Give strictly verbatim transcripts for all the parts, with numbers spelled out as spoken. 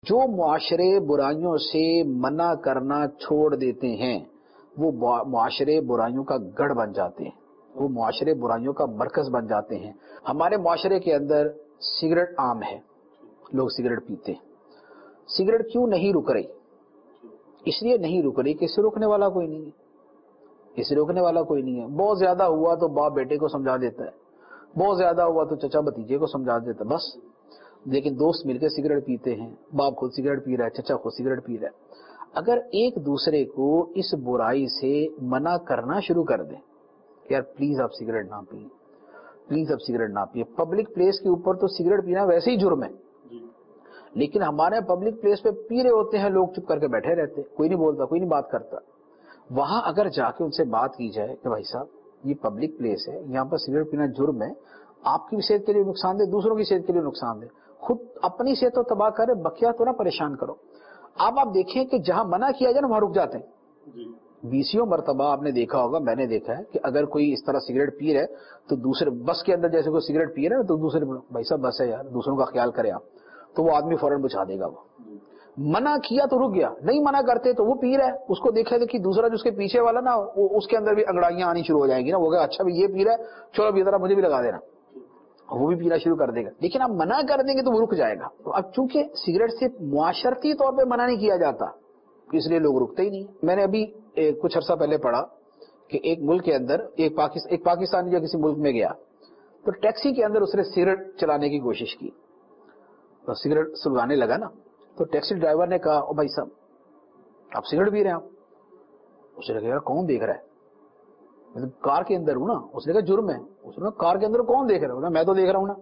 جو معاشرے برائیوں سے منع کرنا چھوڑ دیتے ہیں وہ معاشرے برائیوں کا گڑھ بن جاتے ہیں، وہ معاشرے برائیوں کا مرکز بن جاتے ہیں۔ ہمارے معاشرے کے اندر سگریٹ عام ہے، لوگ سگریٹ پیتے ہیں۔ سگریٹ کیوں نہیں رک رہی؟ اس لیے نہیں رک رہی کہ اسے روکنے والا کوئی نہیں ہے، اسے روکنے والا کوئی نہیں ہے۔ بہت زیادہ ہوا تو باپ بیٹے کو سمجھا دیتا ہے، بہت زیادہ ہوا تو چچا بھتیجے کو سمجھا دیتا ہے، بس۔ لیکن دوست مل کے سگریٹ پیتے ہیں، باپ خود سگریٹ پی رہا ہے، چچا خود سگریٹ پی رہا ہے۔ اگر ایک دوسرے کو اس برائی سے منع کرنا شروع کر دیں کہ یار پلیز آپ سگریٹ نہ پئیں، پلیز آپ سگریٹ نہ پئیں۔ پبلک پلیس کے اوپر تو سگریٹ پینا ویسے ہی جرم ہے، لیکن ہمارے پبلک پلیس پہ پی رہے ہوتے ہیں لوگ، چپ کر کے بیٹھے رہتے، کوئی نہیں بولتا، کوئی نہیں بات کرتا۔ وہاں اگر جا کے ان سے بات کی جائے کہ بھائی صاحب یہ پبلک پلیس ہے، یہاں پر سگریٹ پینا جرم ہے، آپ کی صحت کے لیے نقصان دہ، دوسروں کی صحت کے لیے نقصان دہ، خود اپنی صحت تو تباہ کرے، بقیہ تو نہ پریشان کرو۔ اب آپ دیکھیں کہ جہاں منع کیا جائے نا وہاں رک جاتے ہیں۔ بیسیوں مرتبہ آپ نے دیکھا ہوگا، میں نے دیکھا ہے کہ اگر کوئی اس طرح سگریٹ پی رہا ہے تو دوسرے بس کے اندر جیسے کوئی سگریٹ پی رہا ہے تو دوسرے بھائی صاحب بس ہے یار، دوسروں کا خیال کریں آپ، تو وہ آدمی فوراً بچھا دے گا۔ وہ منع کیا تو رک گیا، نہیں منع کرتے تو وہ پی رہا ہے، اس کو دیکھا کہ دوسرا جو اس کے پیچھے والا نا وہ اس کے اندر بھی انگڑائیاں آنی شروع ہو جائیں گی نا، وہ کہا اچھا بھی یہ پی رہا ہے، چلو اب یہ طرح مجھے بھی لگا دینا، وہ بھی پینا شروع کر دے گا۔ لیکن آپ منع کر دیں گے تو وہ رک جائے گا۔ تو اب چونکہ سگریٹ سے معاشرتی طور پہ منع نہیں کیا جاتا اس لیے لوگ رکتے ہی نہیں۔ میں نے ابھی کچھ عرصہ پہلے پڑھا کہ ایک ملک کے اندر ایک پاکستان ایک پاکستانی جو کسی ملک میں گیا تو ٹیکسی کے اندر اس نے سگریٹ چلانے کی کوشش کی، تو سگریٹ سلگانے لگا نا، تو ٹیکسی ڈرائیور نے کہا او بھائی صاحب آپ سگریٹ پی رہے ہیں آپ؟ اس نے کہا یار کون دیکھ رہا ہے، میں کار کے اندر ہوں نا۔ اس نے کہا جرم ہے۔ اس نے کہا کار کے اندر کون دیکھ رہا ہے؟ میں تو دیکھ رہا ہوں نا۔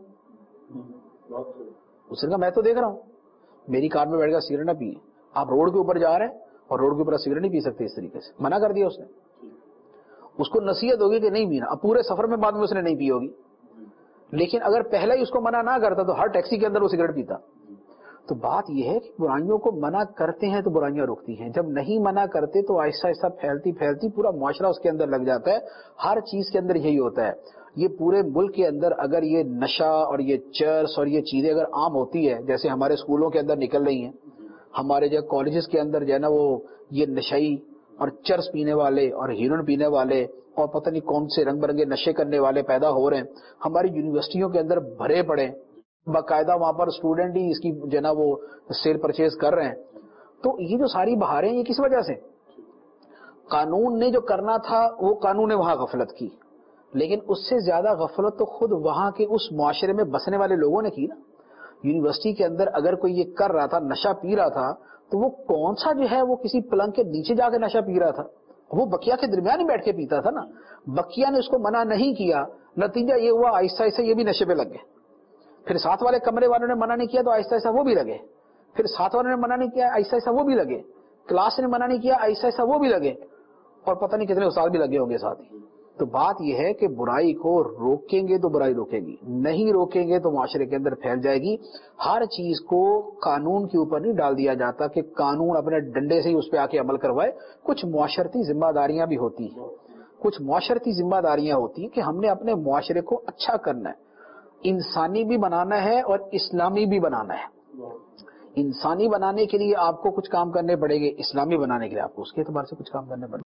اس نے کہا میں تو دیکھ رہا ہوں، میری کار میں بیٹھ کر سگریٹ نہ پیے، آپ روڈ کے اوپر جا رہے ہیں اور روڈ کے اوپر سگریٹ نہیں پی سکتے، اس طریقے سے منع کر دیا اس نے۔ اس کو نصیحت ہوگی کہ نہیں پینا، اب پورے سفر میں بعد میں اس نے نہیں پی ہوگی، لیکن اگر پہلے ہی اس کو منع نہ کرتا تو ہر ٹیکسی کے اندر وہ سگریٹ پیتا۔ تو بات یہ ہے کہ برائیوں کو منع کرتے ہیں تو برائیاں رکتی ہیں، جب نہیں منع کرتے تو آہستہ آہستہ پھیلتی پھیلتی پورا معاشرہ اس کے اندر لگ جاتا ہے۔ ہر چیز کے اندر یہی ہوتا ہے۔ یہ پورے ملک کے اندر اگر یہ نشہ اور یہ چرس اور یہ چیزیں اگر عام ہوتی ہے، جیسے ہمارے اسکولوں کے اندر نکل رہی ہیں، ہمارے جو کالجز کے اندر جو ہے نا وہ یہ نشئی اور چرس پینے والے اور ہیروئن پینے والے اور پتہ نہیں کون سے رنگ برنگے نشے کرنے والے پیدا ہو رہے ہیں، ہماری یونیورسٹیوں کے اندر بھرے پڑے، باقاعدہ وہاں پر اسٹوڈنٹ ہی اس کی جو نا وہ سیل پرچیز کر رہے ہیں۔ تو یہ جو ساری بہاریں یہ کس وجہ سے؟ قانون نے جو کرنا تھا وہ قانون نے وہاں غفلت کی، لیکن اس سے زیادہ غفلت تو خود وہاں کے اس معاشرے میں بسنے والے لوگوں نے کی نا۔ یونیورسٹی کے اندر اگر کوئی یہ کر رہا تھا، نشہ پی رہا تھا، تو وہ کون سا جو ہے وہ کسی پلنگ کے نیچے جا کے نشہ پی رہا تھا، وہ بقیہ کے درمیان ہی بیٹھ کے پیتا تھا نا۔ بقیہ نے اس کو منع نہیں کیا، نتیجہ یہ ہوا آہستہ آہستہ یہ بھی نشے پہ لگ گئے۔ پھر ساتھ والے کمرے والوں نے منع نہیں کیا تو آہستہ آہستہ وہ بھی لگے، پھر ساتھ والوں نے منع نہیں کیا آہستہ آہستہ وہ بھی لگے، کلاس نے منع نہیں کیا آہستہ آہستہ وہ بھی لگے، اور پتہ نہیں کتنے استاد بھی لگے ہوں گے ساتھ ہی۔ تو بات یہ ہے کہ برائی کو روکیں گے تو برائی روکے گی، نہیں روکیں گے تو معاشرے کے اندر پھیل جائے گی۔ ہر چیز کو قانون کے اوپر نہیں ڈال دیا جاتا کہ قانون اپنے ڈنڈے سے ہی اس پہ آ کے عمل کروائے، کچھ معاشرتی ذمہ داریاں بھی ہوتی ہیں، کچھ معاشرتی ذمہ داریاں ہوتی ہیں کہ ہم نے اپنے معاشرے کو اچھا کرنا ہے، انسانی بھی بنانا ہے اور اسلامی بھی بنانا ہے۔ انسانی بنانے کے لیے آپ کو کچھ کام کرنے پڑیں گے، اسلامی بنانے کے لیے آپ کو اس کے اعتبار سے کچھ کام کرنے پڑیں گے۔